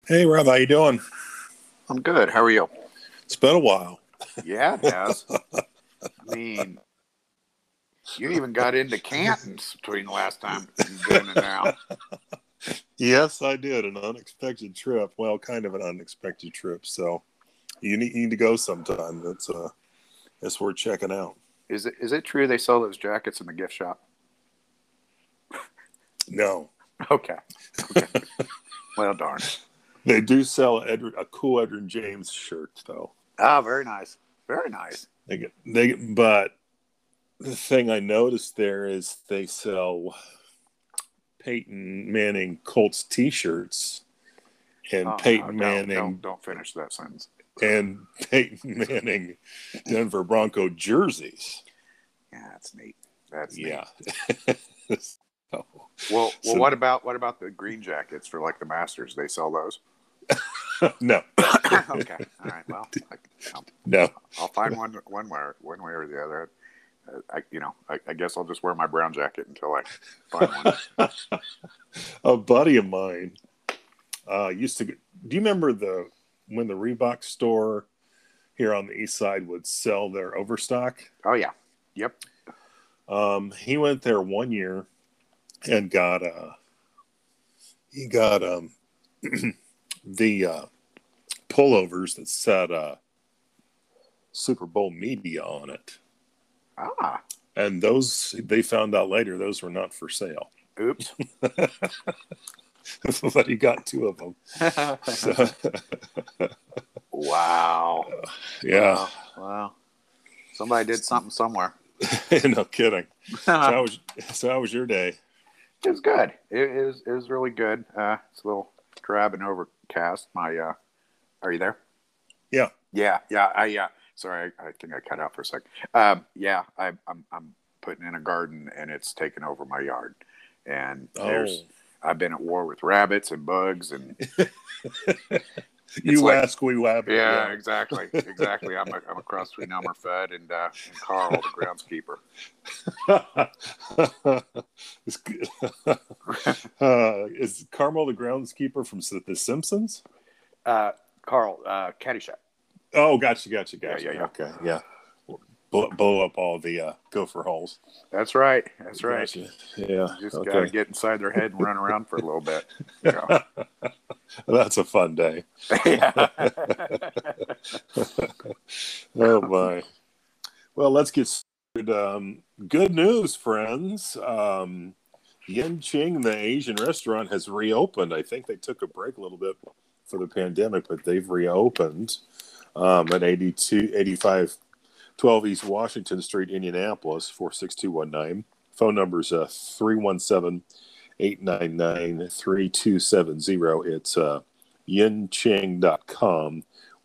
Hey Rob, how you doing? I'm good. How are you? It's been a while. Yeah, it has. I mean, you even got into Cantons between the last time then and now. Yes, I did an unexpected trip. Well, kind of an unexpected trip. So you need to go sometime. That's worth checking out. Is it true they sell those jackets in the gift shop? No, Okay. Okay. Well, darn. they do sell a cool Edwin James shirt though. Ah, very nice. Very nice. But the thing I noticed there is they sell Peyton Manning Colts T-shirts and Oh no, Peyton don't Manning don't don't finish that sentence. and Peyton Manning Denver Bronco jerseys. Yeah, that's neat. That's neat. Yeah. so, Well, so what about the green jackets for like the Masters? They sell those. no, Okay. All right. Well, I'll, no. I'll find one way or the other. I guess I'll just wear my brown jacket until I find one. A buddy of mine used to. Do you remember when the Reebok store here on the east side would sell their overstock? Oh yeah, yep. He went there one year and got the pullovers that said Super Bowl media on it. Ah, And those, they found out later, those were not for sale. oops. But he got two of them. So, Wow. yeah. Wow. Somebody did something somewhere. No kidding. So how was your day? It was good. It was really good. It's a little drab and overcast. Are you there? Yeah. Yeah. Sorry, I think I cut out for a sec. Yeah, I'm putting in a garden and it's taken over my yard. And I've been at war with rabbits and bugs and you like, ask, we wabbit. yeah, exactly. I'm a cross between Elmer Fudd and Carl, the groundskeeper. Is Carmel the groundskeeper from The Simpsons? Carl, Caddyshack. Oh, gotcha. Yeah. Okay, yeah. Blow up all the gopher holes. That's right. Gotcha. Yeah. You just Okay. got to get inside their head and run around for a little bit. Yeah. That's a fun day. Yeah. Oh my. Well, let's get started. Good news, friends. Yen Ching, the Asian restaurant, has reopened. I think they took a break a little bit for the pandemic, but they've reopened at 85 12 East Washington Street, Indianapolis, 46219. Phone number is 317-899-3270. It's yenching.com,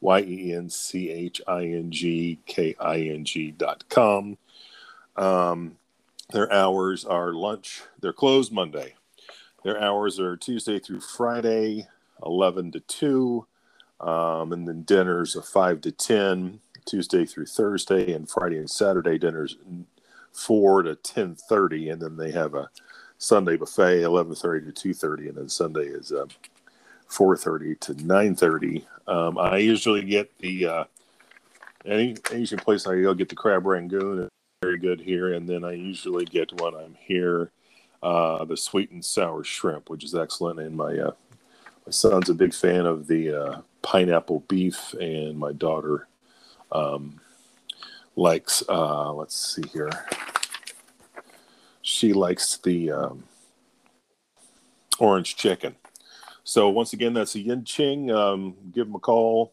yenchingking.com. Their hours are lunch. They're closed Monday. Their hours are Tuesday through Friday, 11 to 2, and then dinners of 5 to 10, Tuesday through Thursday, and Friday and Saturday dinners 4 to 10:30, and then they have a Sunday buffet 11:30 to 2:30, and then Sunday is 4:30 to 9:30. I usually get the any Asian place I go get the crab rangoon. It's very good here, and then I usually get when I'm here the sweet and sour shrimp, which is excellent, and my son's a big fan of the pineapple beef, and my daughter likes, let's see here. She likes the orange chicken. So once again, that's a Yen Ching. Give them a call,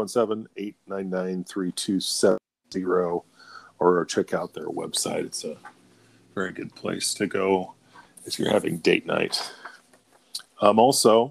317-899-3270, or check out their website. It's a very good place to go if you're having date night. Also,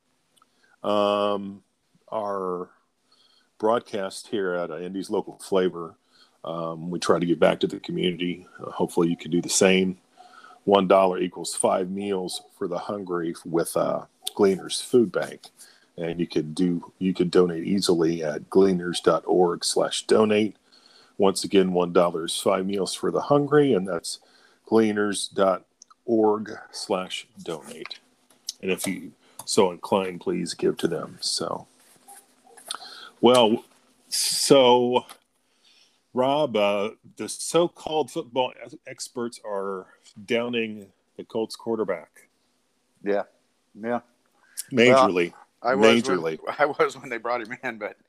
our broadcast here at Indy's Local Flavor, we try to give back to the community. Hopefully you can do the same. $1 equals 5 meals for the hungry with Gleaners Food Bank. And you can donate easily at gleaners.org/donate. Once again, $1 is 5 meals for the hungry, and that's gleaners.org/donate. And if you so inclined, please give to them. So, well, so Rob, the so-called football experts are downing the Colts quarterback. Yeah. Majorly. Well, I was when they brought him in, but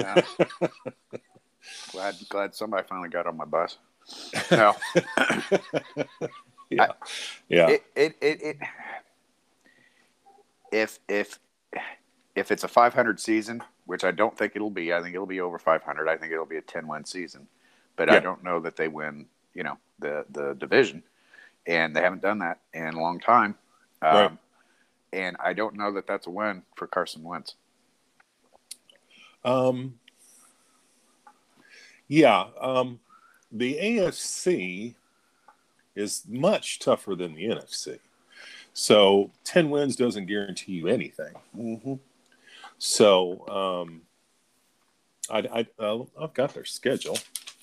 glad somebody finally got on my bus. No. Yeah. If it's a 500 season, which I don't think it'll be, I think it'll be over 500. I think it'll be a 10-win season, but I don't know that they win, the division, and they haven't done that in a long time. Right. And I don't know that that's a win for Carson Wentz. The AFC is much tougher than the NFC. So 10 wins doesn't guarantee you anything. Mm-hmm. So I've got their schedule.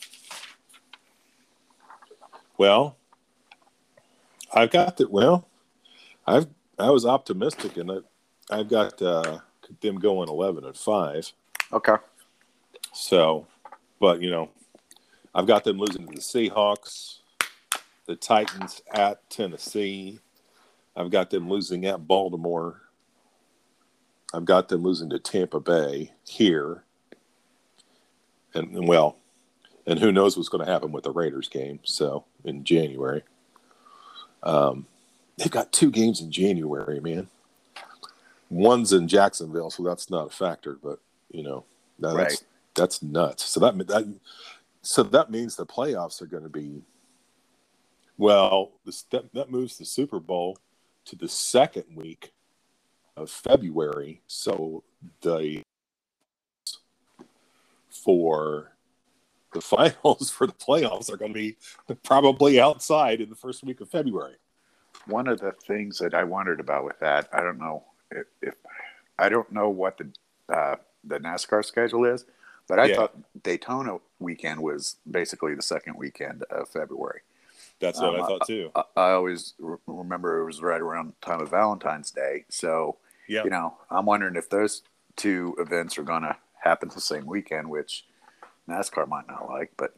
Well, I was optimistic, and I've got them going 11-5. Okay. So, but I've got them losing to the Seahawks, the Titans at Tennessee. I've got them losing at Baltimore. I've got them losing to Tampa Bay here. And who knows what's going to happen with the Raiders game, so in January. They've got 2 games in January, man. One's in Jacksonville, so that's not a factor, but Right. that's nuts. So that means the playoffs are going to be that moves the Super Bowl to the second week of February. So for the finals for the playoffs are going to be probably outside in the first week of February. One of the things that I wondered about with that, I don't know if I don't know what the NASCAR schedule is, but I thought Daytona weekend was basically the second weekend of February. That's what I thought too. I always remember it was right around the time of Valentine's Day. So, I'm wondering if those 2 events are going to happen the same weekend, which NASCAR might not like, but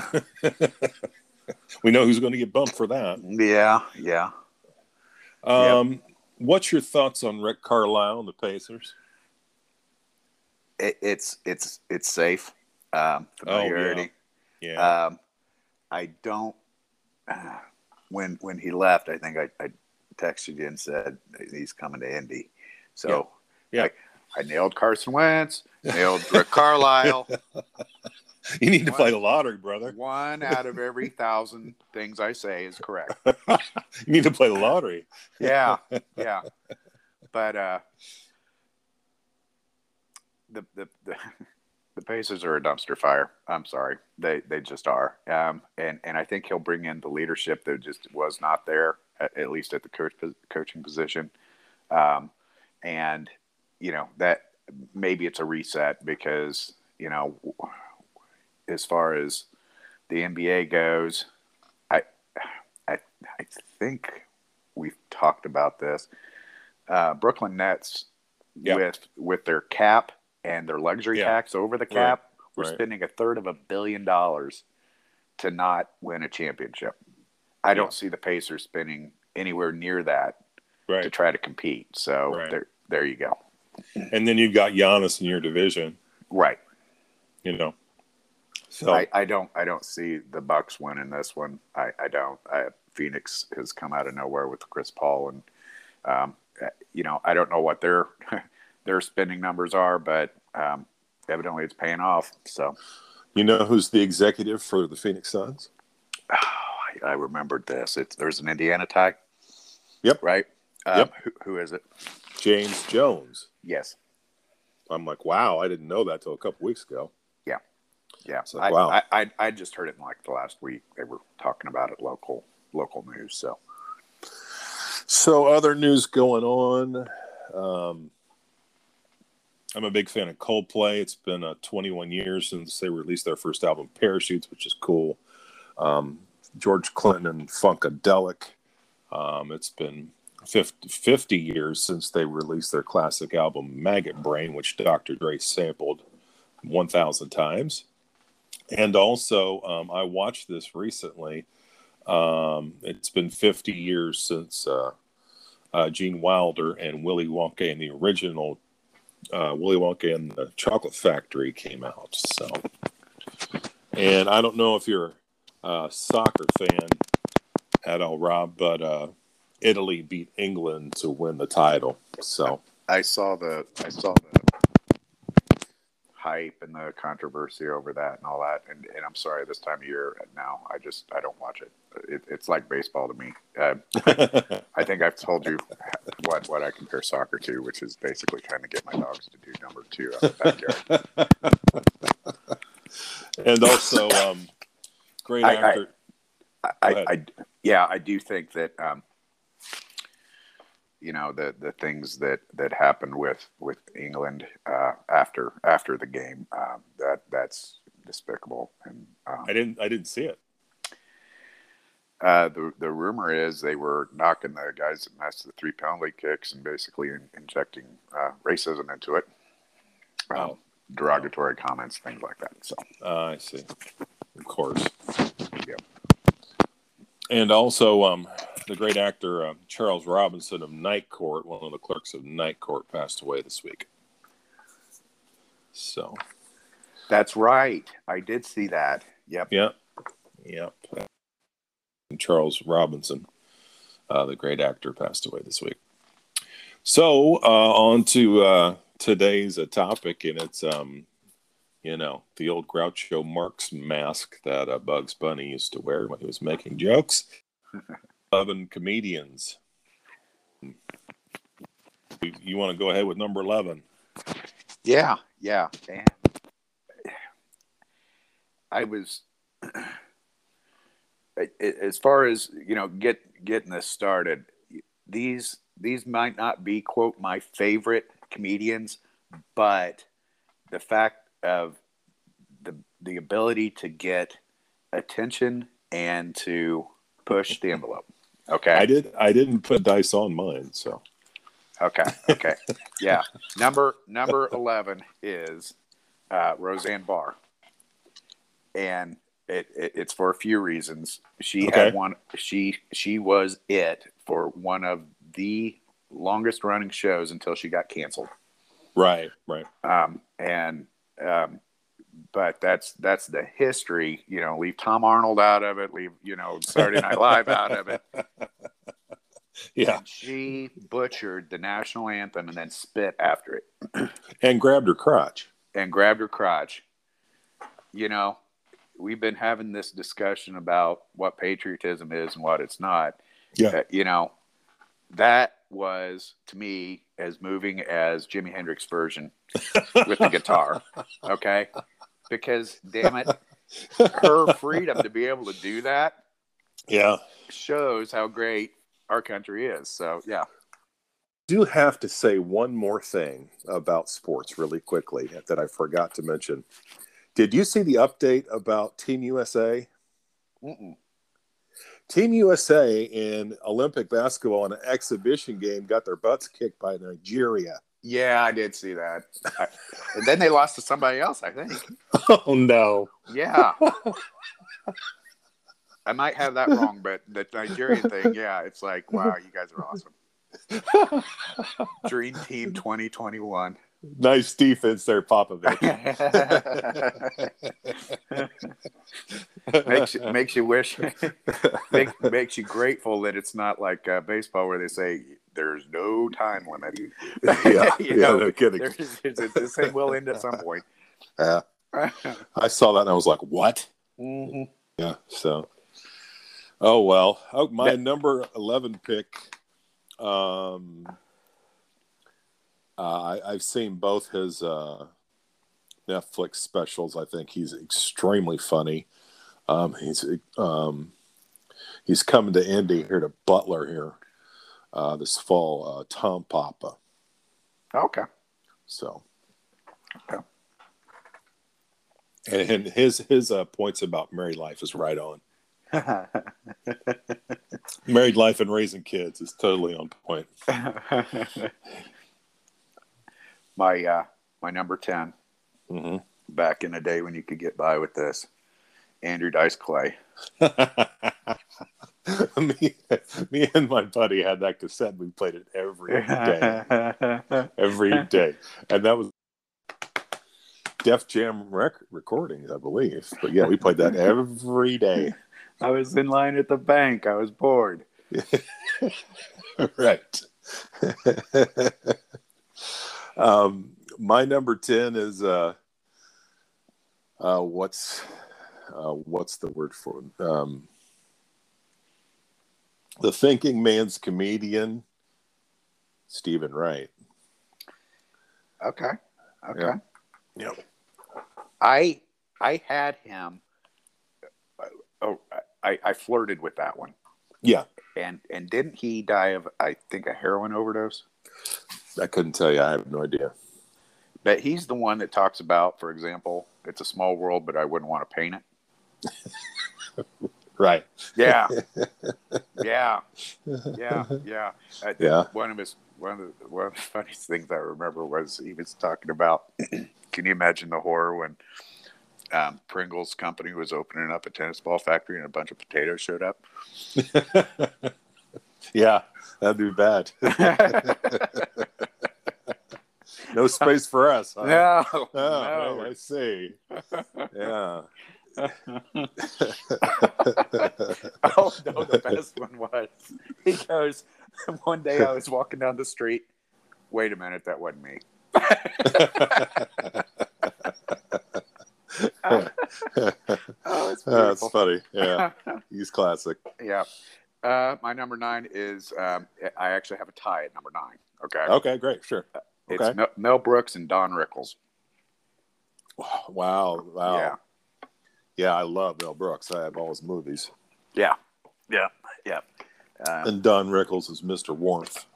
we know who's going to get bumped for that. Yeah. What's your thoughts on Rick Carlisle and the Pacers? It's safe. Familiarity. Oh, yeah. I don't. When he left, I think I texted you and said he's coming to Indy. So I nailed Carson Wentz, nailed Rick Carlisle. You need to play the lottery, brother. 1 out of every 1,000 things I say is correct. You need to play the lottery. Yeah. But the Pacers are a dumpster fire. I'm sorry, they just are. And I think he'll bring in the leadership that just was not there, at least at the coaching position. And that maybe it's a reset because as far as the NBA goes, I think we've talked about this. Brooklyn Nets with their cap and their luxury tax over the cap, we're spending $333 billion to not win a championship. I don't see the Pacers spending anywhere near that to try to compete. So there you go. And then you've got Giannis in your division, right? So I don't see the Bucks winning this one. I don't. Phoenix has come out of nowhere with Chris Paul, and I don't know what their spending numbers are, but evidently it's paying off. So, who's the executive for the Phoenix Suns? I remembered this. There's an Indiana tie. Yep. Right. Yep. Who is it? James Jones. Yes. I'm like, wow, I didn't know that till a couple weeks ago. Yeah. So, wow. I just heard it in like the last week. They were talking about it local news. So other news going on. I'm a big fan of Coldplay. It's been 21 years since they released their first album, Parachutes, which is cool. George Clinton and Funkadelic. It's been 50 years since they released their classic album Maggot Brain, which Dr. Dre sampled 1,000 times. And also, I watched this recently. It's been 50 years since Gene Wilder and Willy Wonka and the original Willy Wonka and the Chocolate Factory came out. So, and I don't know if you're a soccer fan at all, Rob, but Italy beat England to win the title. So I saw the hype and the controversy over that and all that, and I'm sorry, this time of year now I don't watch it. It's like baseball to me. I think I've told you what I compare soccer to, which is basically trying to get my dogs to do number 2 out the backyard. And also, great actor. I do think that the things that happened with England after the game, that's despicable. And I didn't see it. The rumor is they were knocking the guys that missed the 3 penalty kicks and basically injecting racism into it. Derogatory comments, things like that. So I see. Of course. Yep. And also, the great actor Charles Robinson of Night Court, one of the clerks of Night Court, passed away this week. So that's right. I did see that. Yep. And Charles Robinson, the great actor, passed away this week. So on to today's topic, and it's the old Groucho Marx mask that Bugs Bunny used to wear when he was making jokes. 11 comedians. You want to go ahead with number 11? Yeah. And I was, as far as getting this started, these might not be, quote, my favorite comedians, but the fact of the ability to get attention and to push the envelope. Okay. I didn't put dice on mine, so. Okay. Yeah. Number 11 is Roseanne Barr. And it's for a few reasons. She had one. She was it for one of the longest running shows until she got canceled. Right. But that's the history. Leave Tom Arnold out of it. Leave Saturday Night Live out of it. Yeah. And she butchered the national anthem and then spit after it. And grabbed her crotch. We've been having this discussion about what patriotism is and what it's not. Yeah. That was, to me, as moving as Jimi Hendrix's version with the guitar. Okay? Because, damn it, her freedom to be able to do that shows how great our country is. So, yeah. I do have to say one more thing about sports really quickly that I forgot to mention. Did you see the update about Team USA? Mm-mm. Team USA in Olympic basketball in an exhibition game got their butts kicked by Nigeria. Yeah, I did see that. And then they lost to somebody else, I think. Oh, no. Yeah. I might have that wrong, but the Nigerian thing, yeah, it's like, wow, you guys are awesome. Dream Team 2021. Nice defense there, Popovich. makes you wish, makes you grateful that it's not like baseball where they say there's no time limit. No kidding. This thing will end at some point. Yeah, I saw that and I was like, "What?" Mm-hmm. Yeah. So, oh well. My number 11 pick. I've seen both his Netflix specials. I think he's extremely funny. He's coming to Indy here to Butler here this fall. Tom Papa. Okay. So. Okay. And his points about married life is right on. Married life and raising kids is totally on point. My number 10, Mm-hmm. back in the day when you could get by with this, Andrew Dice Clay. me and my buddy had that cassette. We played it every day. Every day. And that was Def Jam recordings, I believe. But yeah, we played that every day. I was in line at the bank. I was bored. Right. My number 10 is what's the word for it? The thinking man's comedian, Stephen Wright. Okay. Yeah. I had him. I flirted with that one. Yeah. And didn't he die of, I think, a heroin overdose? I couldn't tell you. I have no idea. But he's the one that talks about, for example, it's a small world, but I wouldn't want to paint it. Right. Yeah. Yeah. One of the funniest things I remember was he was talking about. Can you imagine the horror when Pringles company was opening up a tennis ball factory and a bunch of potatoes showed up? Yeah, that'd be bad. No space for us. Huh? No. Oh, I see. Yeah. Oh no, the best one was, he goes, one day I was walking down the street. Wait a minute, that wasn't me. Oh, it's beautiful. That's funny. Yeah, he's classic. Yeah. My number 9 is I actually have a tie at number 9. Okay. Okay, great. Sure. Okay. It's Mel Brooks and Don Rickles. Wow. Yeah. Yeah, I love Mel Brooks. I have all his movies. Yeah. And Don Rickles is Mr. Warmth.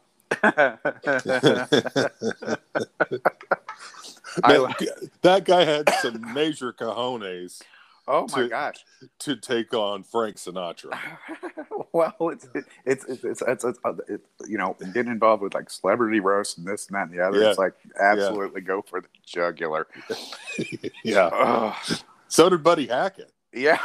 That guy had some major cojones. Oh my gosh! To take on Frank Sinatra. Well, it's getting involved with like celebrity roast and this and that and the other. Yeah. It's like absolutely go for the jugular. Yeah. Oh. So did Buddy Hackett. Yeah.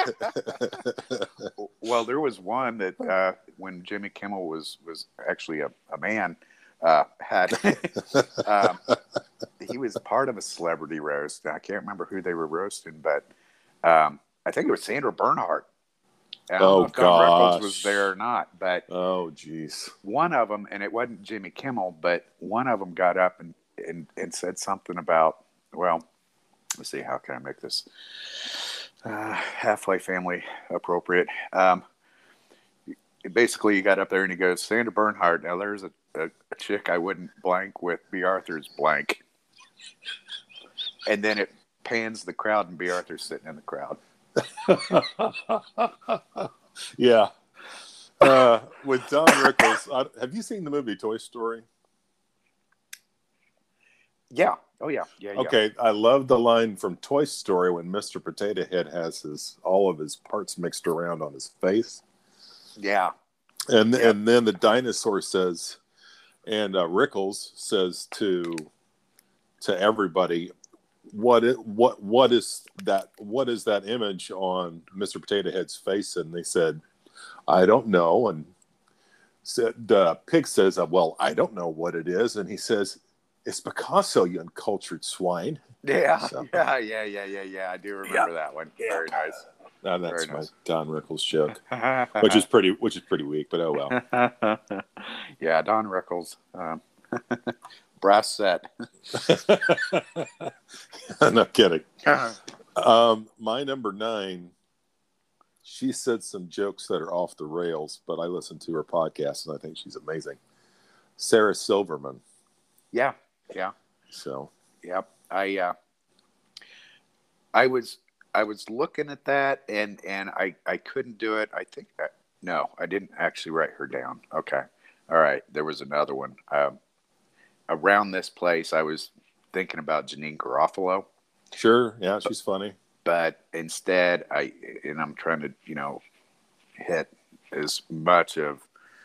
Well, there was one that when Jimmy Kimmel was actually a man, had he was part of a celebrity roast. I can't remember who they were roasting, but I think it was Sandra Bernhard. I don't know if Don Rickles was there or not, but oh, geez, one of them, and it wasn't Jimmy Kimmel, but one of them got up and said something about, well, let's see, how can I make this halfway family appropriate? Basically, he got up there and he goes, Sandra Bernhard, now there's a chick I wouldn't blank with B. Arthur's blank. And then it pans the crowd and B. Arthur's sitting in the crowd. Yeah. With Don Rickles, have you seen the movie Toy Story? Yeah. Oh, yeah. Okay, I love the line from Toy Story when Mr. Potato Head has all of his parts mixed around on his face. Yeah. And then the dinosaur says, and Rickles says to everybody, what is that image on Mr. Potato Head's face? And they said, I don't know. And the pig says, well, I don't know what it is. And he says, it's Picasso, you uncultured swine. Yeah. So, yeah. I do remember that one. Yeah. Very nice. That's Very my nice. Don Rickles joke, which is pretty weak, but oh well. Yeah, Don Rickles, brass set. No kidding. My number 9. She said some jokes that are off the rails, but I listened to her podcast and I think she's amazing. Sarah Silverman. Yeah. So. Yep. I was looking at that and I couldn't do it. I think no, I didn't actually write her down. Okay. All right. There was another one. Around this place, I was thinking about Janine Garofalo. Sure. Yeah, she's funny. But instead, I'm trying to, hit as much of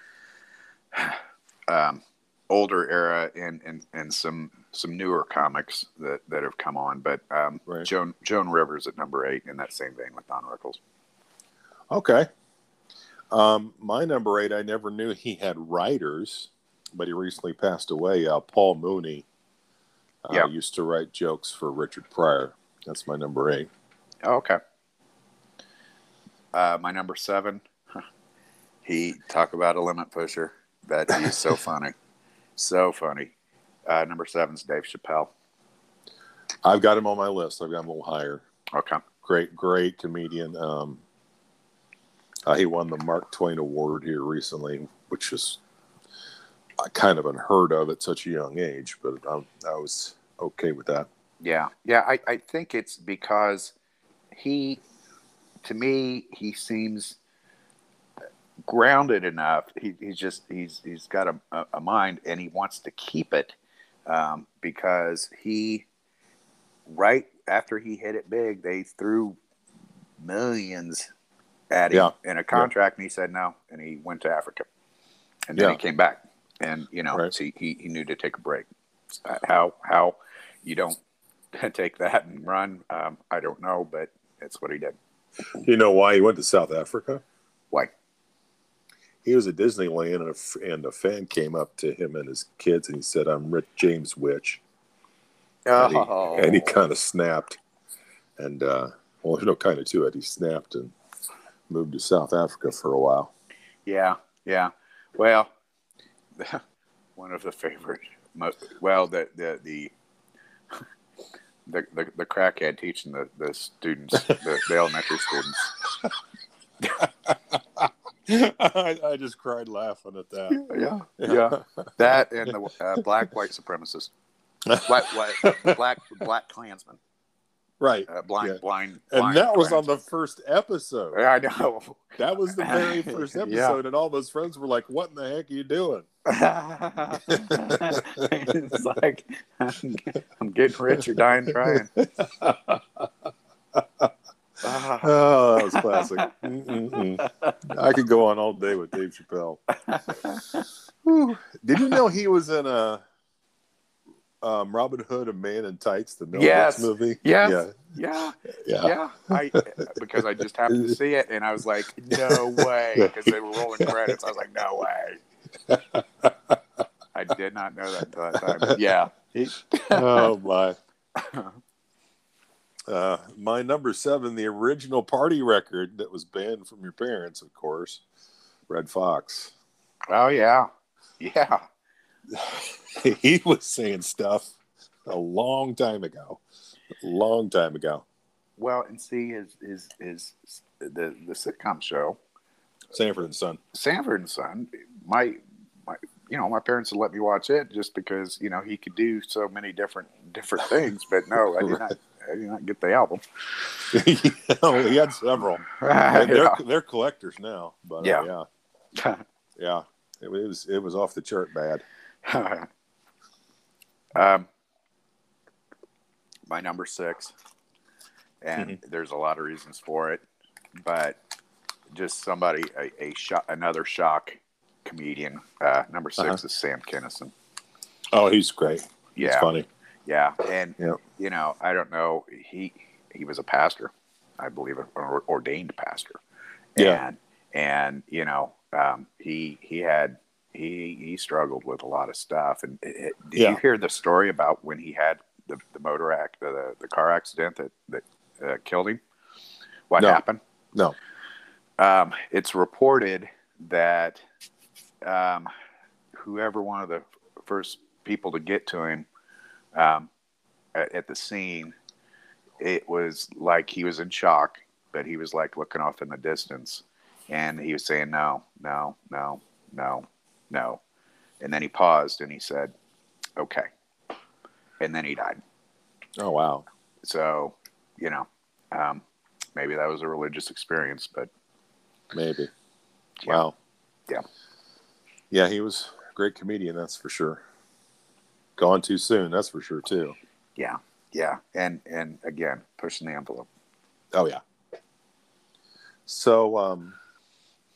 older era and some newer comics that have come on. But Right. Joan Rivers at number 8 in that same vein with Don Rickles. Okay. My number 8, I never knew he had writers, but he recently passed away. Paul Mooney used to write jokes for Richard Pryor. That's my number 8. Oh, okay. My number 7, he talk about a limit pusher. That he's so funny. So funny. Number 7's Dave Chappelle. I've got him on my list. I've got him a little higher. Okay. Great comedian. He won the Mark Twain Award here recently, which is kind of unheard of at such a young age, but I was okay with that. Yeah. I think it's because to me, he seems grounded enough. He's got a mind, and he wants to keep it, because right after he hit it big, they threw millions at him in a contract, and he said no, and he went to Africa, and then he came back, and so he knew to take a break. How you don't take that and run, I don't know, but it's what he did. You know why he went to South Africa? Why? He was at Disneyland, and a fan came up to him and his kids, and he said, "I'm Rick James Witch." And he kind of snapped, and there's no kind of to it. He snapped and moved to South Africa for a while. Yeah. Well, one of the favorite, the crackhead teaching the students, the elementary students. I just cried laughing at that. Yeah. That and the black white supremacist, black Klansman. Right. Blind. And that was on the first episode. I know. That was the very first episode, and all those friends were like, "What in the heck are you doing?" It's like, I'm getting rich or dying trying. Oh, that was classic. I could go on all day with Dave Chappelle. Did you know he was in a Robin Hood, A Man in Tights, the Mel Brooks movie? Yeah. Because I just happened to see it, and I was like, no way, because they were rolling credits. I was like, no way. I did not know that until that time. Yeah. Oh my. My number 7, the original party record that was banned from your parents, of course, Red Fox. Oh yeah. He was saying stuff a long time ago. Well, and see, is the sitcom show, Sanford and Son. My parents would let me watch it just because he could do so many different things. But no, I did not get the album. He had several. They're collectors now, but yeah. It was off the chart bad. My number 6, and there's a lot of reasons for it, but just another shock comedian. Number 6 is Sam Kinison. Oh, he's great. Yeah. He's funny. Yeah, and I don't know. He was a pastor, I believe, an ordained pastor. Yeah, and he struggled with a lot of stuff. And did you hear the story about when he had the car accident that killed him? What happened? No. It's reported that whoever one of the first people to get to him at the scene, it was like he was in shock, but he was like looking off in the distance, and he was saying no, and then he paused and he said, "Okay," and then he died. Oh wow! So maybe that was a religious experience, but maybe. Yeah. Wow. Yeah, he was a great comedian, that's for sure. Gone too soon, that's for sure too. Yeah, and again, pushing the envelope. Oh yeah. So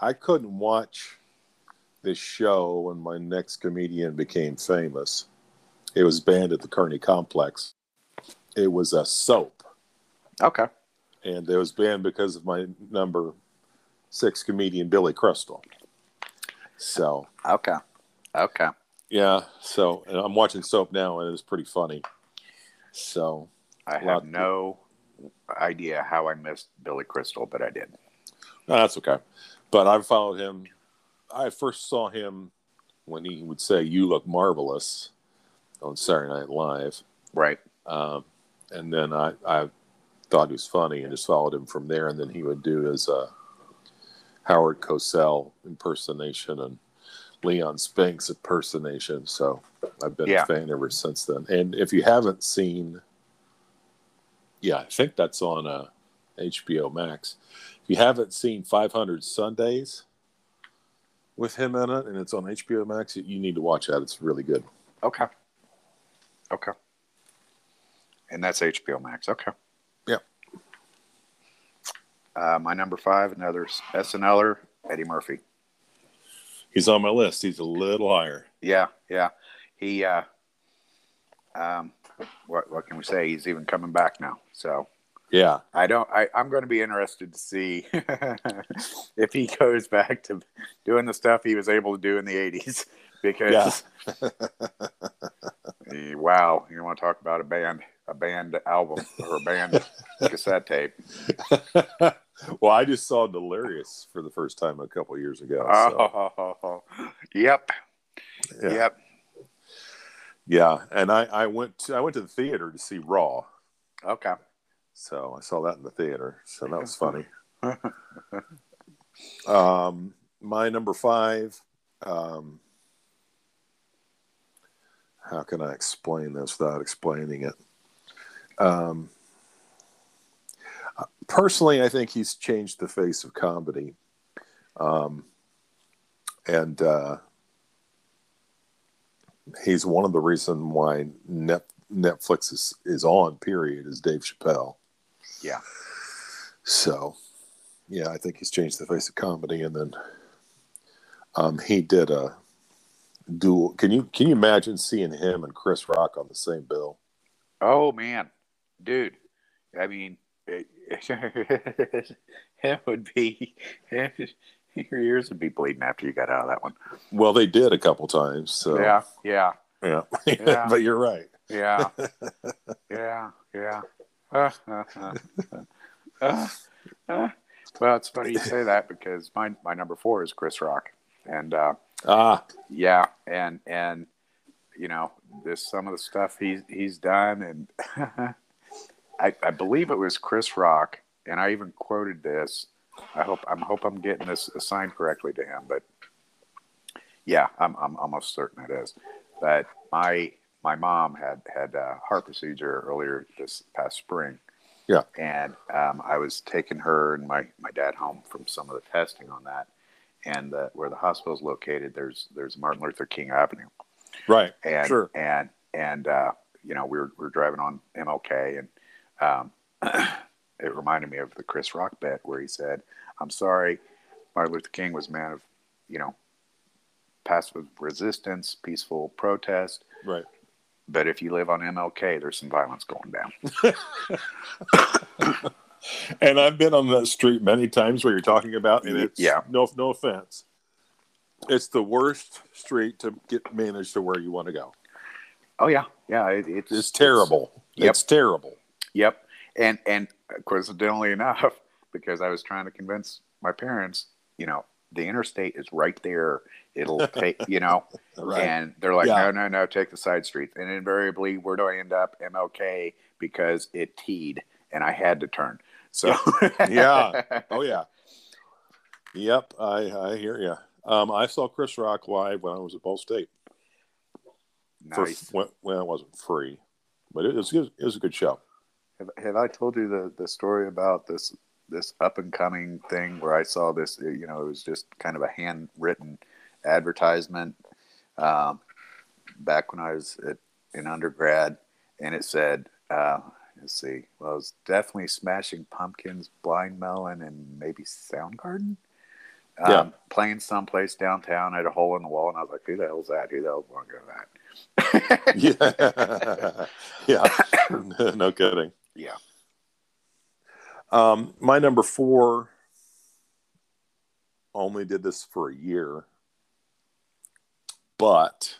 I couldn't watch this show when my next comedian became famous. It was banned at the Kearney Complex. It was a soap. Okay. And it was banned because of my number 6 comedian, Billy Crystal. So. Okay. Yeah. So and I'm watching soap now, and it's pretty funny. So. I have no idea how I missed Billy Crystal, but I did. No, that's okay. But I've followed him. I first saw him when he would say, "You look marvelous," on Saturday Night Live. Right. And then I thought he was funny and just followed him from there. And then he would do his Howard Cosell impersonation and Leon Spinks impersonation. So I've been a fan ever since then. And if you haven't seen, I think that's on HBO Max. If you haven't seen 500 Sundays with him in it, and it's on HBO Max, you need to watch that. It's really good. Okay. And that's HBO Max. Okay. Yep. My number 5, another SNLer, Eddie Murphy. He's on my list. He's a little higher. Yeah. He, what can we say? He's even coming back now. So. Yeah. I'm going to be interested to see if he goes back to doing the stuff he was able to do in the 80s. Because, wow, you want to talk about a band album or a band cassette tape. Well, I just saw Delirious for the first time a couple of years ago. So. Yep. Yeah, and I went to the theater to see Raw. Okay. So I saw that in the theater. So that was funny. My number 5. How can I explain this without explaining it? Personally, I think he's changed the face of comedy. And he's one of the reasons why Netflix is on, period, is Dave Chappelle. Yeah. So, I think he's changed the face of comedy. And then he did a duel. Can you imagine seeing him and Chris Rock on the same bill? Oh man, dude! I mean, it would be your ears would be bleeding after you got out of that one. Well, they did a couple times. So yeah. But you're right. Yeah. Well, it's funny you say that because my number 4 is Chris Rock, and and you know, some of the stuff he's done, and I believe it was Chris Rock, and I even quoted this. I hope I'm getting this assigned correctly to him, but yeah, I'm almost certain it is. But my mom had a heart procedure earlier this past spring. Yeah, and I was taking her and my dad home from some of the testing on that, and where the hospital is located, there's Martin Luther King Avenue. Right. And sure. And you know, we're driving on MLK, and it reminded me of the Chris Rock bit where he said, "I'm sorry, Martin Luther King was a man of, you know, passive resistance, peaceful protest. Right. But if you live on MLK, there's some violence going down." And I've been on that street many times where you're talking about, and it's no offense, it's the worst street to get managed to where you want to go. Oh yeah, it's terrible. It's terrible. Yep, and coincidentally enough, because I was trying to convince my parents, you know, the interstate is right there. It'll take, you know, right. And they're like, no, take the side streets. And invariably, where do I end up? MLK, because it teed and I had to turn. So, yeah. Oh, yeah. Yep. I hear you. I saw Chris Rock live when I was at Ball State. Nice. When it wasn't free, but it was a good show. Have I told you the story about this up and coming thing where I saw this, you know, it was just kind of a handwritten advertisement back when I was in undergrad, and it said, let's see, well, it was definitely Smashing Pumpkins, Blind Melon, and maybe Soundgarden, playing someplace downtown at a hole in the wall, and I was like, "Who the hell's that? Who the hell's want to go to that?" Yeah, yeah, no kidding. Yeah. My number 4 only did this for a year, but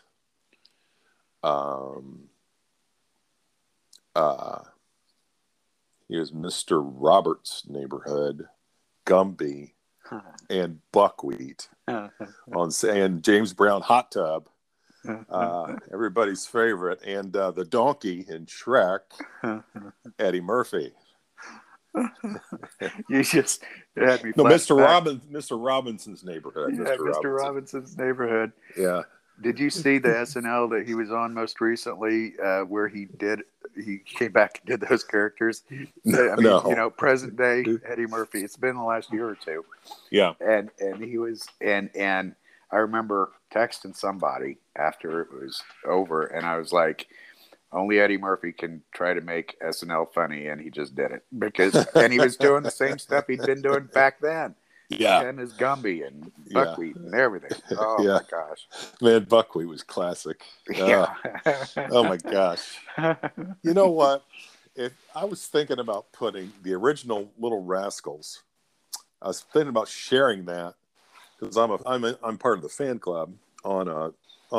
here's Mr. Roberts' Neighborhood, Gumby, and Buckwheat and James Brown Hot Tub, everybody's favorite, and the donkey in Shrek, Eddie Murphy. You just had me. No, Mr. Robinson's Neighborhood. Yeah, Mr. Robinson's Neighborhood. Yeah. Did you see the SNL that he was on most recently, where he came back and did those characters? I mean, No. Present day Eddie Murphy. It's been the last year or two. Yeah. And he was, and I remember texting somebody after it was over, and I was like, only Eddie Murphy can try to make SNL funny, and he just did it and he was doing the same stuff he'd been doing back then. Yeah. And his Gumby and Buckwheat and everything. Oh my gosh. Man, Buckwheat was classic. Yeah. Oh my gosh. You know what? If I was thinking about putting the original Little Rascals, I was thinking about sharing that because I'm part of the fan club on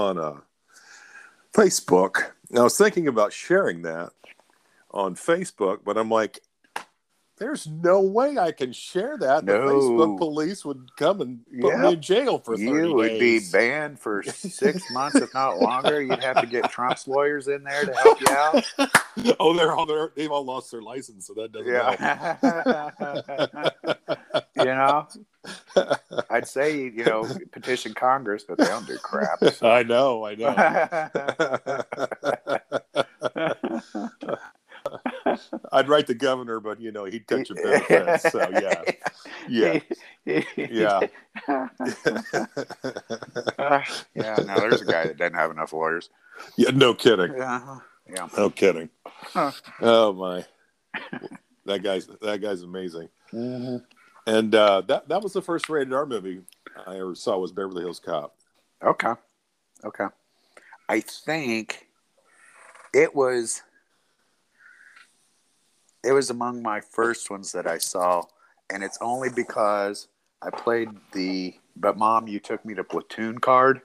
Facebook. And I was thinking about sharing that on Facebook, but I'm like, there's no way I can share that. The Facebook police would come and put me in jail for 30 days. You would be banned for 6 months, if not longer. You'd have to get Trump's lawyers in there to help you out. Oh, they've all lost their license, so that doesn't help. I'd say, petition Congress, but they don't do crap. So. I know. I'd write the governor, but he'd catch a benefit. So yeah. Now there's a guy that doesn't have enough lawyers. Yeah, no kidding. Yeah, no kidding. Oh my, that guy's amazing. Mm-hmm. And that was the first rated R movie I ever saw was Beverly Hills Cop. Okay. I think it was among my first ones that I saw, and it's only because I played But Mom, You Took Me to Platoon card.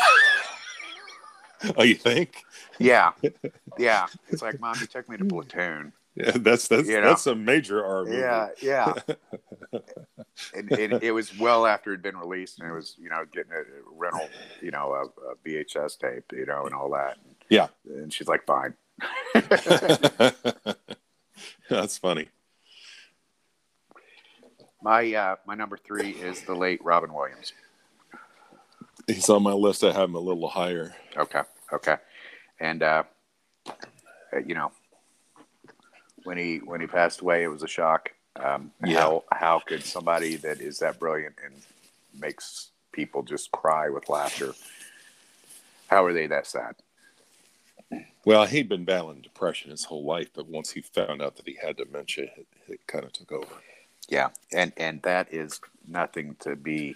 Oh, you think? Yeah. It's like, Mom, you took me to Platoon. Yeah, that's a major R movie. Yeah. and it was well after it had been released, and it was getting a rental, a VHS tape, and all that. Yeah. And she's like, fine. That's funny. My number 3 is the late Robin Williams. He's on my list. I have him a little higher. Okay. And when he passed away, it was a shock. How could somebody that is that brilliant and makes people just cry with laughter? How are they that sad? Well, he'd been battling depression his whole life, but once he found out that he had dementia, it kind of took over. Yeah, and that is nothing to be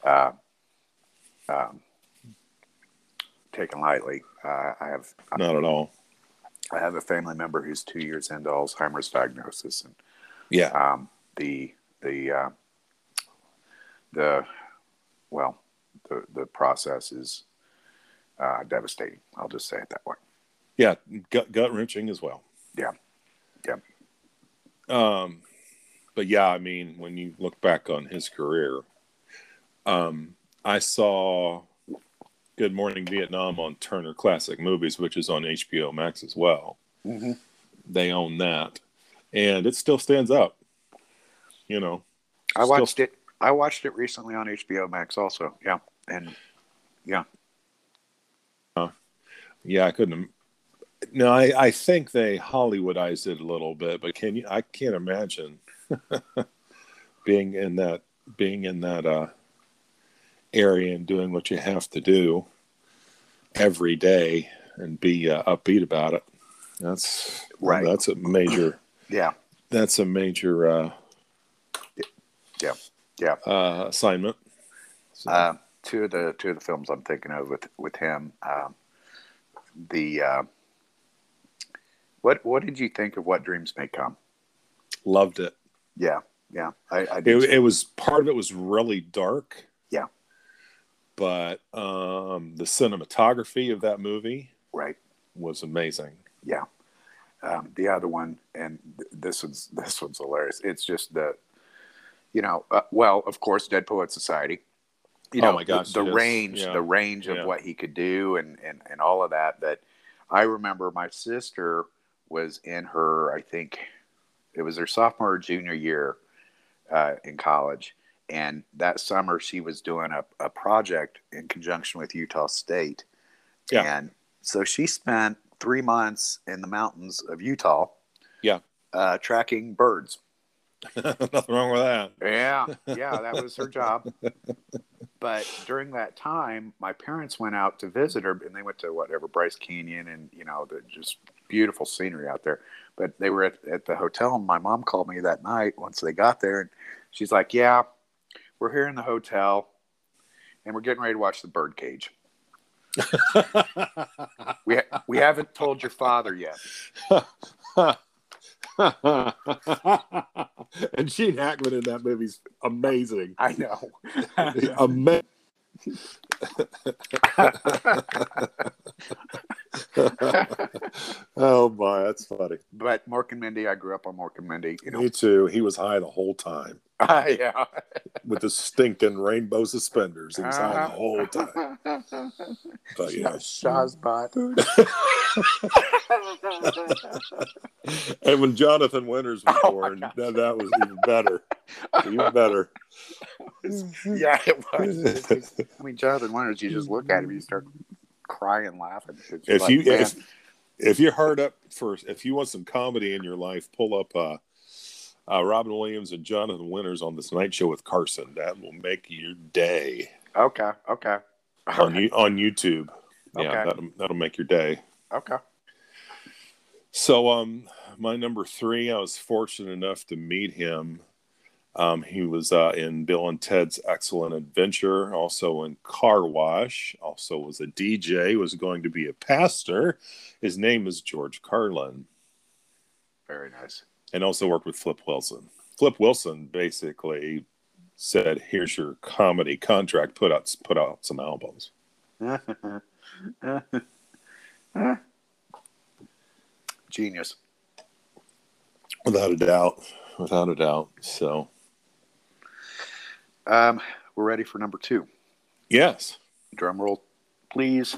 taken lightly. Not at all. I have a family member who's 2 years into Alzheimer's diagnosis, and the process is devastating. I'll just say it that way. Yeah, gut wrenching as well. Yeah. But yeah, I mean, when you look back on his career, I saw Good Morning Vietnam on Turner Classic Movies, which is on HBO Max as well. Mm-hmm. They own that, and it still stands up. I watched it. I watched it recently on HBO Max, also. Yeah, and yeah. Yeah, I couldn't. No, I think they Hollywoodized it a little bit, but I can't imagine being in that area and doing what you have to do every day and be upbeat about it. That's right. That's a major. Yeah. That's a major. Yeah. Assignment. So. Two of the films I'm thinking of with him. The what did you think of What Dreams May Come? Loved it. Yeah, I did. It was, part of it was really dark. Yeah, but the cinematography of that movie right was amazing. Yeah. The other one, and this one's hilarious. It's just the, well, of course, Dead Poet Society. Oh my gosh, the yes. range, Yeah. the range of what he could do, and all of that. That I remember, my sister was in her, I think it was her sophomore or junior year in college, and that summer she was doing a project in conjunction with Utah State, and so she spent 3 months in the mountains of Utah, tracking birds. Nothing wrong with that. Yeah, that was her job. But during that time, my parents went out to visit her, and they went to Bryce Canyon, and the just beautiful scenery out there. But they were at the hotel, and my mom called me that night once they got there, and she's like, "Yeah, we're here in the hotel, and we're getting ready to watch the birdcage. we haven't told your father yet." And Gene Hackman in that movie's amazing. I know. Amazing. Oh my, that's funny. But Mork and Mindy, I grew up on Mork and Mindy. Me too. He was high the whole time. Yeah. With the stinking rainbow suspenders. He was high the whole time. But yeah. Shazbot. And when Jonathan Winters was born, that was even better. Even better. Yeah, it was. I mean, Jonathan Winters, you just look at him, you start crying, laughing. If you're hard up if you want some comedy in your life, pull up Robin Williams and Jonathan Winters on The Tonight Show with Carson. That will make your day. Okay. On YouTube. Yeah, that'll make your day. Okay. So, my number 3, I was fortunate enough to meet him. He was in Bill and Ted's Excellent Adventure, also in Car Wash, also was a DJ, was going to be a pastor. His name is George Carlin. Very nice. And also worked with Flip Wilson. Flip Wilson basically said, "Here's your comedy contract. Put out some albums." Genius. Without a doubt. So, we're ready for number 2. Yes. Drum roll, please.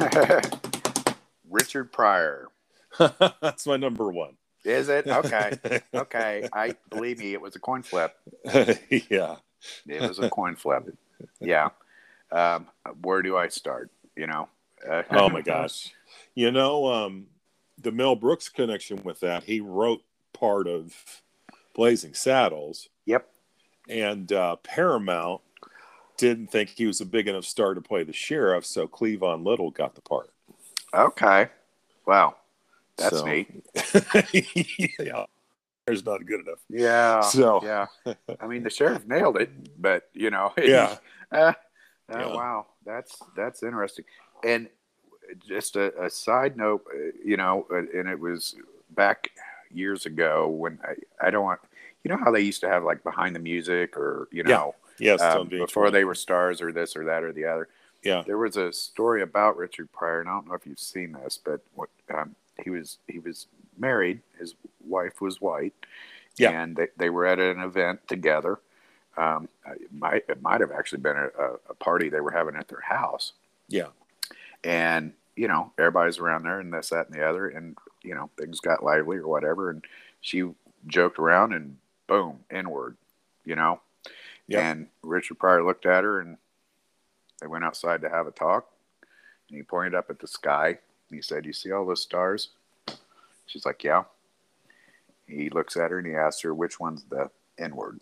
Richard Pryor. That's my number 1. Is it? Okay. Believe me, it was a coin flip. Yeah. It was a coin flip. Yeah. Where do I start? Oh my gosh. The Mel Brooks connection with that, he wrote part of Blazing Saddles. Yep. And Paramount didn't think he was a big enough star to play the sheriff, so Cleavon Little got the part. Okay. Wow. That's neat. Yeah. There's not good enough. Yeah. So yeah. I mean, the sheriff nailed it, but yeah. Wow. That's interesting. And just a side note, and it was back years ago when I don't want, how they used to have like behind the music or, Yes, before they were stars or this or that or the other. Yeah. There was a story about Richard Pryor, and I don't know if you've seen this, but he was married. His wife was white. Yeah. And they were at an event together. It might have actually been a party they were having at their house. Yeah. And, everybody's around there and this, that, and the other. And, things got lively or whatever. And she joked around and boom, N-word, Yeah. And Richard Pryor looked at her and they went outside to have a talk. And he pointed up at the sky and he said, "You see all those stars?" She's like, "Yeah." He looks at her and he asks her, "Which one's the N-word?"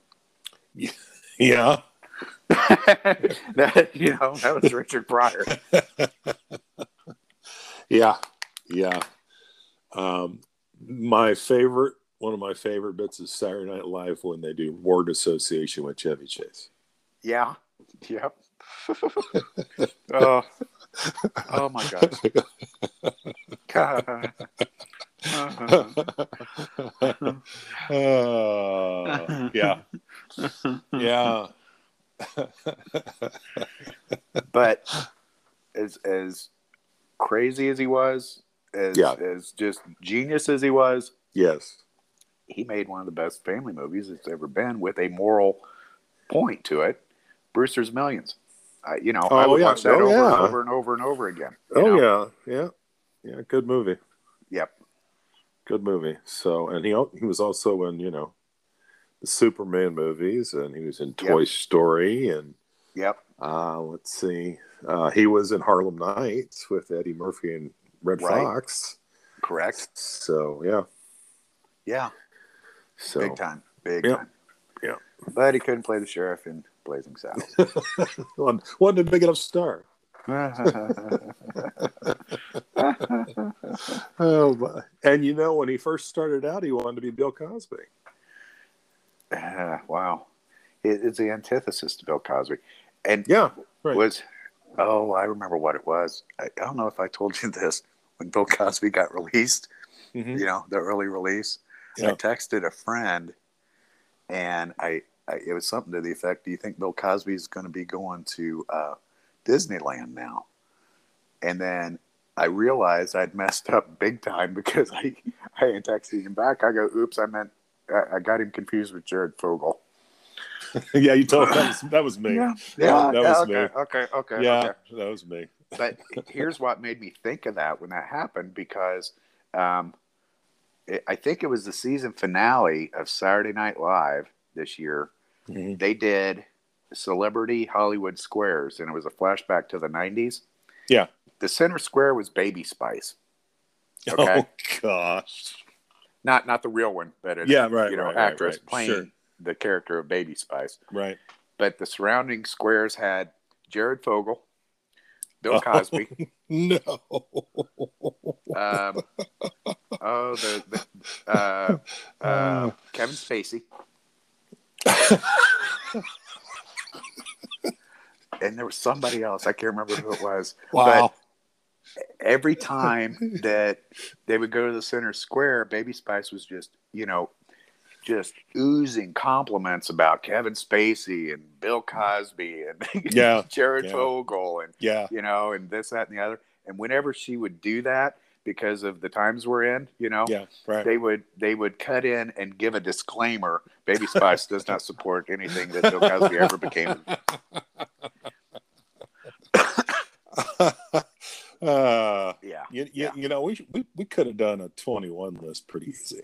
Yeah. That was Richard Pryor. Yeah. One of my favorite bits is Saturday Night Live when they do word association with Chevy Chase. Yeah. Yep. Oh, oh my gosh. God. Yeah. Yeah. But as crazy as he was, Yeah. as just genius as he was, Yes. he made one of the best family movies it's ever been with a moral point to it. Brewster's Millions. I Oh would yeah. watch that Oh over and yeah. over and over and over again. Oh yeah. Yeah. Yeah. Good movie. Yep. Good movie. So, and he was also in the Superman movies, and he was in Yep. Toy Story, and Yep. let's see, he was in Harlem Nights with Eddie Murphy and Red Right. Fox. Correct. So yeah. Yeah. So Big time. Big yeah. time. Yeah. But he couldn't play the sheriff in Blazing Saddles. Wasn't a big enough star. Oh, and when he first started out, he wanted to be Bill Cosby. Wow. It's the antithesis to Bill Cosby. And Yeah, right. I remember what it was. I don't know if I told you this. When Bill Cosby got released, Mm-hmm. The early release, Yeah. I texted a friend, and it was something to the effect, do you think Bill Cosby's going to be going to Disneyland now? And then I realized I'd messed up big time because I had texted him back. I go, oops, I got him confused with Jared Fogle. Yeah, you told that was me. Yeah, that was okay, me. Okay. Yeah, okay. that was me. But here's what made me think of that when that happened, because I think it was the season finale of Saturday Night Live this year. Mm-hmm. They did Celebrity Hollywood Squares, and it was a flashback to the 90s. Yeah. The center square was Baby Spice. Okay? Oh gosh. Not the real one, but actress playing the character of Baby Spice. Right. But the surrounding squares had Jared Fogle, Bill Cosby. No. Kevin Spacey. And there was somebody else. I can't remember who it was. Wow. But every time that they would go to the center square, Baby Spice was just oozing compliments about Kevin Spacey and Bill Cosby and Jared Fogle and and this, that, and the other. And whenever she would do that, because of the times we're in, they would cut in and give a disclaimer. Baby Spice does not support anything that Bill Cosby ever became. We could have done a 21 list pretty easy.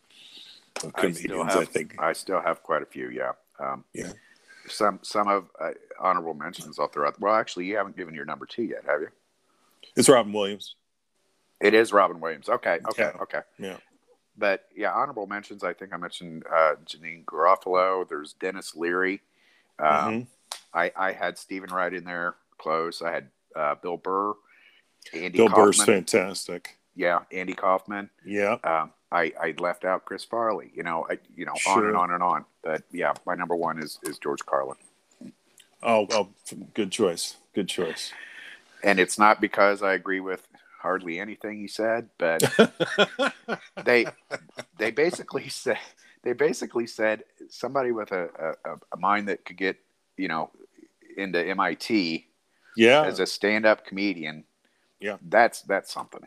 I still have quite a few. Yeah. Some of honorable mentions all throughout. Well, actually, you haven't given your number 2 yet, have you? It's Robin Williams. It is Robin Williams. Okay. Yeah. But yeah, honorable mentions. I think I mentioned Janine Garofalo. There's Dennis Leary. I had Stephen Wright in there close. I had Bill Burr. Andy Bill Kaufman. Burr's fantastic. Yeah, Andy Kaufman. Yeah. I left out Chris Farley. Sure. On and on and on. But yeah, my number 1 is George Carlin. Oh, good choice. Good choice. And it's not because I agree with hardly anything he said, but they basically said somebody with a mind that could get into MIT as a stand-up comedian. Yeah, that's something.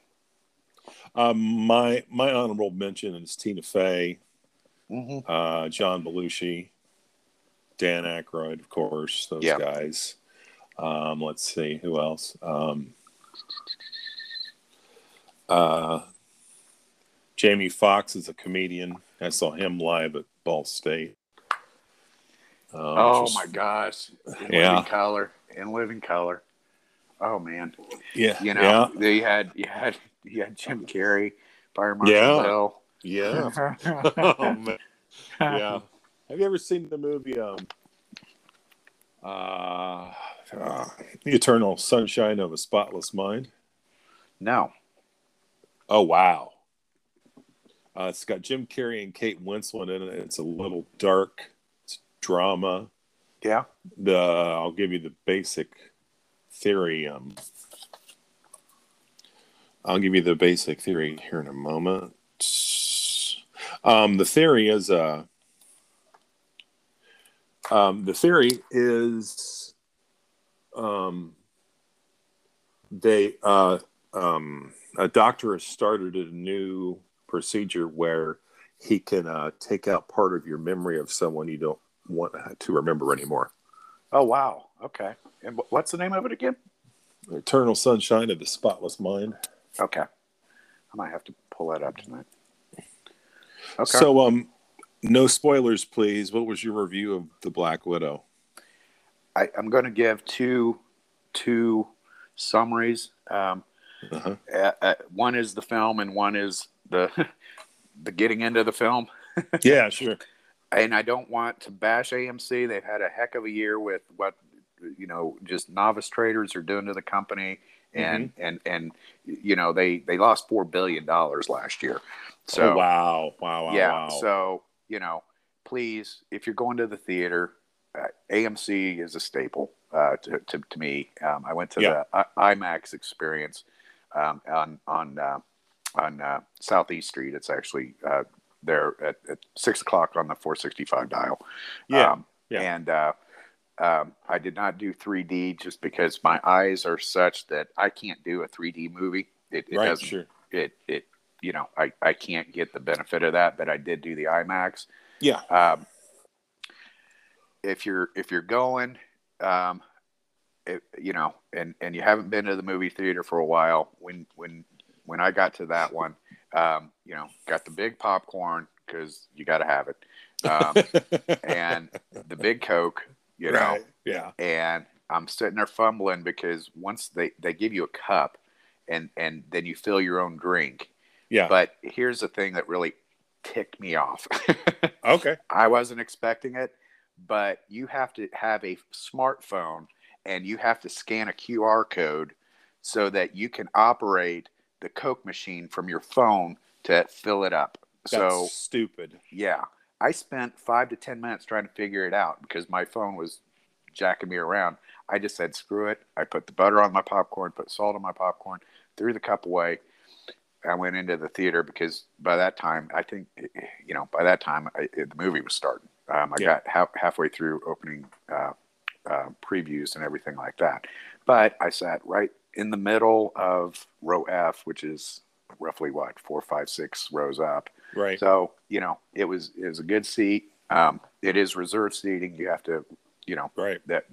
My honorable mention is Tina Fey, John Belushi, Dan Aykroyd, of course, those guys. Let's see who else. Jamie Foxx is a comedian. I saw him live at Ball State. My gosh! In living color. Oh man. Yeah. You had Jim Carrey, Fire Marshal Bill. Yeah. Oh man. Yeah. Have you ever seen the movie The Eternal Sunshine of a Spotless Mind? No. Oh wow. It's got Jim Carrey and Kate Winslet in it. It's a little dark. It's drama. Yeah. I'll give you the basic theory. I'll give you the basic theory here in a moment. The theory is they a doctor has started a new procedure where he can take out part of your memory of someone you don't want to remember anymore. Oh, wow. Okay. And what's the name of it again? Eternal Sunshine of the Spotless Mind. Okay. I might have to pull that up tonight. Okay. So, no spoilers, please. What was your review of The Black Widow? I'm going to give two summaries. One is the film, and one is the the getting into the film. Yeah, sure. And I don't want to bash AMC. They've had a heck of a year with what just novice traders are doing to the company, and they lost $4 billion last year. So wow. So please, if you're going to the theater, AMC is a staple to me. I went to the IMAX experience on Southeast Street. It's actually there at 6 o'clock on the 465 dial. And I did not do 3D just because my eyes are such that I can't do a 3D movie. It doesn't. Sure. I can't get the benefit of that, but I did do the IMAX. Yeah. If you're going, and you haven't been to the movie theater for a while, when I got to that one, got the big popcorn because you got to have it, and the big Coke, Right. Yeah. and I'm sitting there fumbling because once they give you a cup, and then you fill your own drink. Yeah. But here's the thing that really ticked me off. Okay. I wasn't expecting it, but you have to have a smartphone and you have to scan a QR code so that you can operate the Coke machine from your phone to fill it up. That's stupid. Yeah. I spent 5 to 10 minutes trying to figure it out because my phone was jacking me around. I just said, screw it. I put the butter on my popcorn, put salt on my popcorn, threw the cup away. I went into the theater because by that time, I think, the movie was starting. I got halfway through opening previews and everything like that. But I sat right in the middle of row F, which is roughly 4, 5, 6 rows up. Right. So, it was a good seat. It is reserved seating. You have to, right. That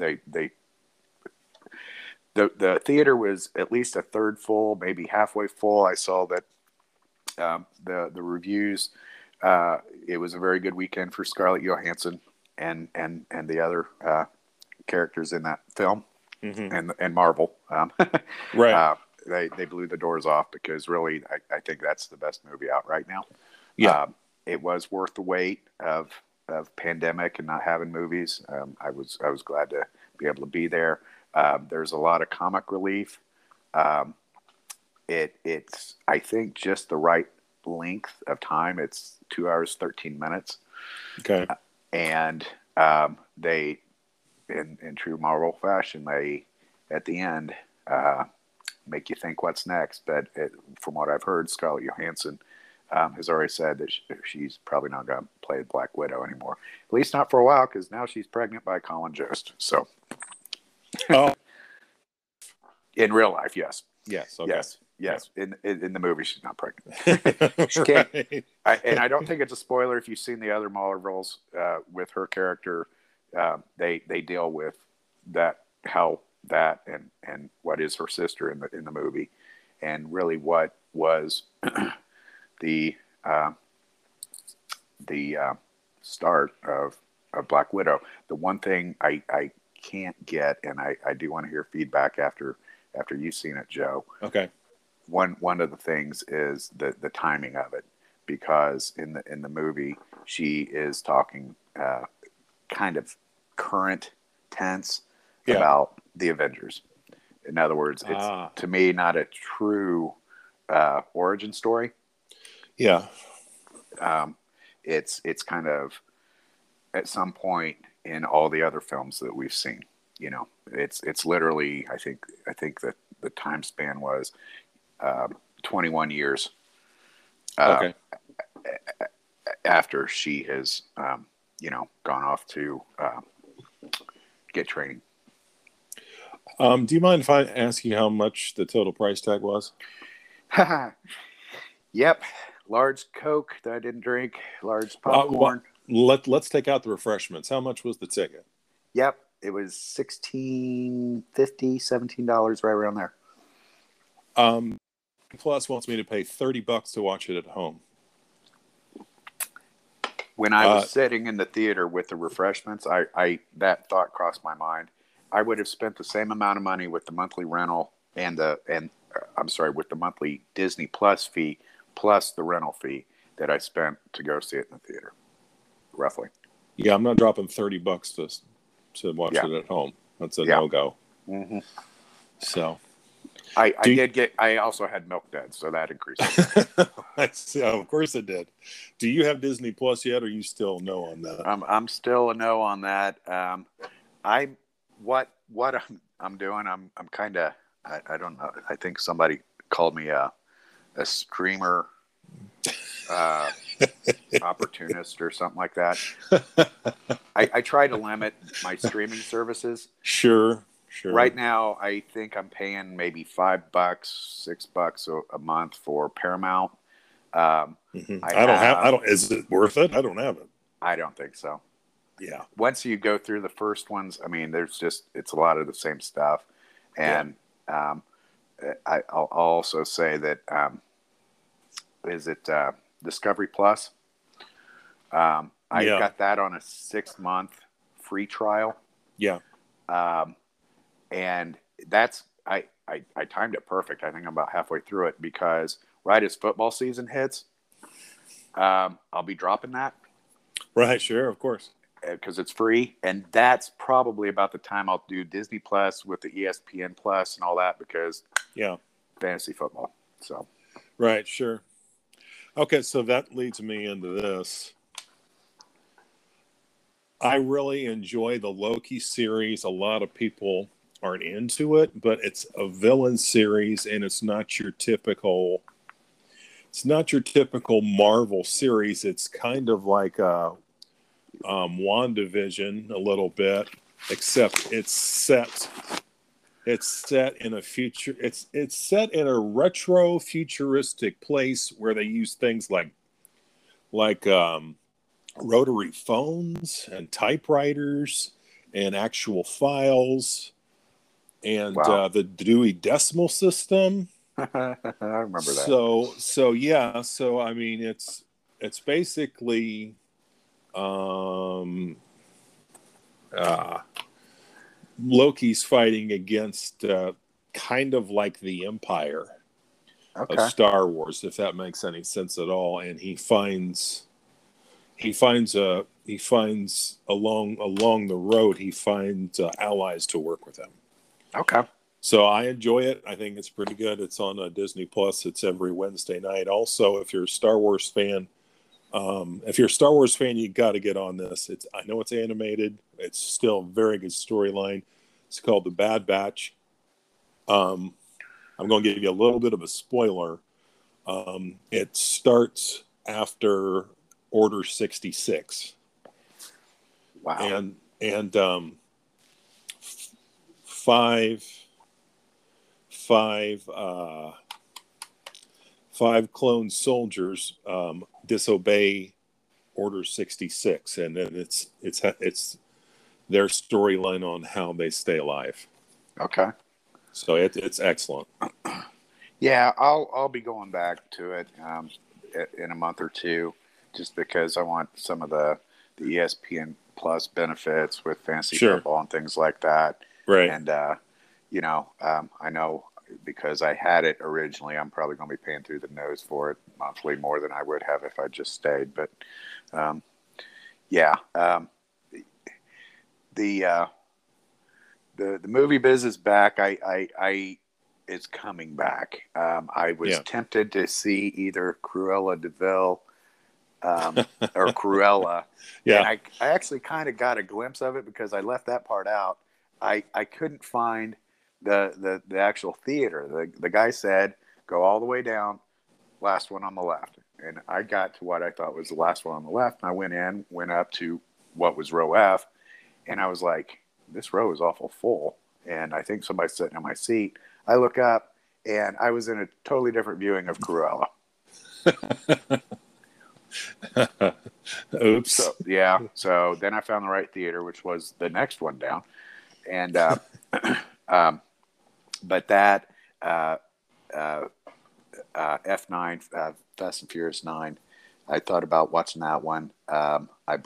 the theater was at least a third full, maybe halfway full. I saw that the reviews. It was a very good weekend for Scarlett Johansson and the other characters in that film, and Marvel. Right. They blew the doors off because really, I think that's the best movie out right now. Yeah. It was worth the wait of pandemic and not having movies. I was glad to be able to be there. There's a lot of comic relief. It's I think just the right length of time. It's 2 hours 13 minutes. Okay. And they, in true Marvel fashion, they at the end make you think what's next. But from what I've heard, Scarlett Johansson has already said that she's probably not going to play Black Widow anymore. At least not for a while, because now she's pregnant by Colin Jost. So, in real life, yes. Yes. Okay. Yes. In the movie, she's not pregnant. She can't. Right. And I don't think it's a spoiler if you've seen the other Marvels with her character. They deal with how that and what is her sister in the movie, and really what was the start of Black Widow. The one thing I can't get, and I do want to hear feedback after you've seen it, Joe. Okay. One of the things is the timing of it, because in the movie she is talking kind of current tense about the Avengers. In other words, it's to me not a true origin story. Yeah. It's kind of at some point in all the other films that we've seen. You know, it's literally, I think that the time span was 21 years Okay. after she has, gone off to get training. Do you mind if I ask you how much the total price tag was? Yep. Large Coke that I didn't drink, large popcorn. Let's take out the refreshments. How much was the ticket? Yep. It was $16.50, $17, right around there. Plus wants me to pay $30 to watch it at home. When I was sitting in the theater with the refreshments, I that thought crossed my mind. I would have spent the same amount of money with the monthly rental with the monthly Disney Plus fee plus the rental fee that I spent to go see it in the theater, roughly. Yeah, I'm not dropping $30 to watch it at home. That's a no-go. Mm-hmm. So, I also had Milk Duds, so that increased. Of course it did. Do you have Disney Plus yet, or are you still no on that? I'm still a no on that. What I'm doing, I'm kind of, I don't know. I think somebody called me a streamer opportunist or something like that. I try to limit my streaming services. Sure. Right now, I think I'm paying maybe $5, $6 a month for Paramount. Is it worth it? I don't have it. I don't think so. Yeah. Once you go through the first ones, I mean, it's a lot of the same stuff. And I'll also say that, is it Discovery Plus? I got that on a 6-month free trial. Yeah. And that's, I timed it perfect. I think I'm about halfway through it because right as football season hits, I'll be dropping that. Right. Sure. Of course. Because it's free. And that's probably about the time I'll do Disney Plus with the ESPN Plus and all that because fantasy football. So. Right. Sure. Okay. So that leads me into this. I really enjoy the Loki series. A lot of people aren't into it, but it's a villain series and it's not your typical Marvel series. It's kind of like a WandaVision a little bit, except it's set in a future. It's set in a retro futuristic place where they use things like rotary phones and typewriters and actual files and the Dewey Decimal System. I remember that. So I mean, it's basically Loki's fighting against kind of like the Empire of Star Wars, if that makes any sense at all. And he finds along the road, he finds allies to work with him. Okay. So I enjoy it. I think it's pretty good. It's on Disney Plus. It's every Wednesday night. Also, if you're a Star Wars fan, you got to get on this. I know it's animated. It's still a very good storyline. It's called The Bad Batch. I'm going to give you a little bit of a spoiler. It starts after Order 66. Wow. And five clone soldiers disobey Order 66, and then it's their storyline on how they stay alive. Okay. So it's excellent. Yeah, I'll be going back to it in a month or two, just because I want some of the ESPN Plus benefits with fantasy football and things like that. Right. And I know because I had it originally, I'm probably going to be paying through the nose for it monthly more than I would have if I just stayed. But the movie business back. It's coming back. I was tempted to see either Cruella de Vil or Cruella. Yeah. And I actually kind of got a glimpse of it because I left that part out. I couldn't find the actual theater. The guy said, go all the way down, last one on the left. And I got to what I thought was the last one on the left. And I went up to what was row F. And I was like, this row is awful full. And I think somebody's sitting in my seat. I look up and I was in a totally different viewing of Cruella. Oops. So then I found the right theater, which was the next one down. And, but that, F9, Fast and Furious 9, I thought about watching that one. I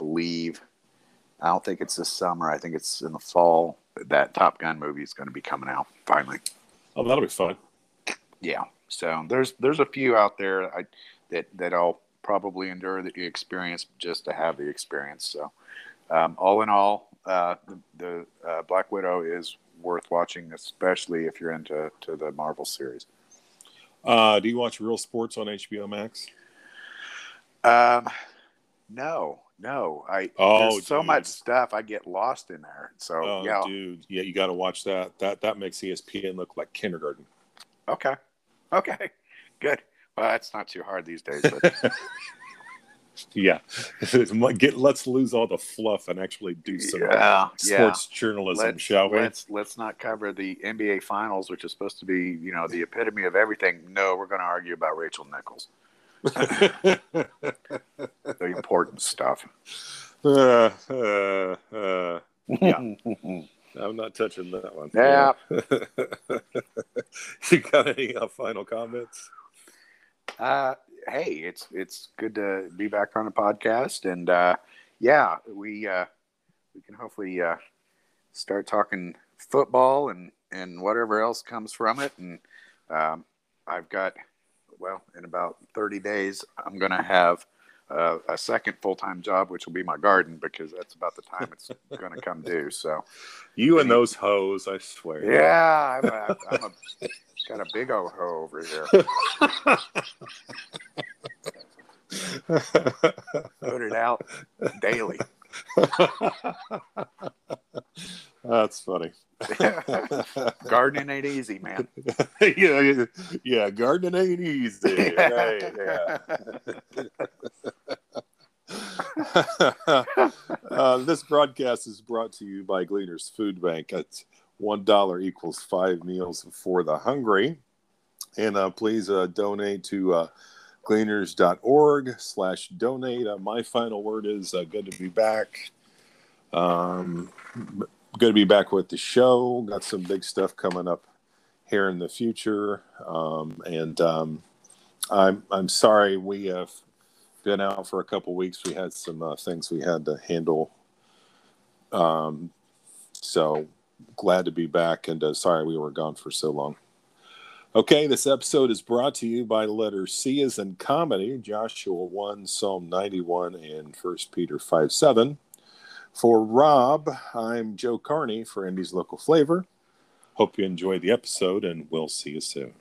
don't think it's this summer. I think it's in the fall. That Top Gun movie is going to be coming out finally. Oh, that'll be fun. Yeah. So there's a few out there that I'll probably endure the experience just to have the experience. So all in all, the Black Widow is worth watching, especially if you're into the Marvel series. Do you watch Real Sports on HBO Max? No. There's so dude. much stuff, I get lost in there. So dude, yeah, you got to watch that. That makes ESPN look like kindergarten. Okay, good. Well, that's not too hard these days. But... yeah, let's lose all the fluff and actually do some sports journalism, shall we? Let's not cover the NBA Finals, which is supposed to be the epitome of everything. No, we're going to argue about Rachel Nichols. The important stuff. Yeah. I'm not touching that one. Yeah. You got any final comments? Hey, it's good to be back on the podcast, and we can hopefully start talking football and whatever else comes from it. And I've got, in about 30 days, I'm going to have a second full-time job, which will be my garden, because that's about the time it's going to come due. So you and those hoes, I swear. Yeah, I'm got a big old hoe over here. Put it out daily. That's funny. Gardening ain't easy, man. yeah, gardening ain't easy. Right, yeah. This broadcast is brought to you by Gleaners Food Bank. It's $1 equals 5 meals for the hungry. And please donate to gleaners.org/donate. My final word is good to be back. Good to be back with the show. Got some big stuff coming up here in the future. I'm sorry we have been out for a couple weeks. We had some things we had to handle. So glad to be back, and sorry we were gone for so long. Okay, this episode is brought to you by the letter C as in comedy, Joshua 1, Psalm 91, and 1 Peter 5:7. For Rob, I'm Joe Carney for Indy's Local Flavor. Hope you enjoyed the episode, and we'll see you soon.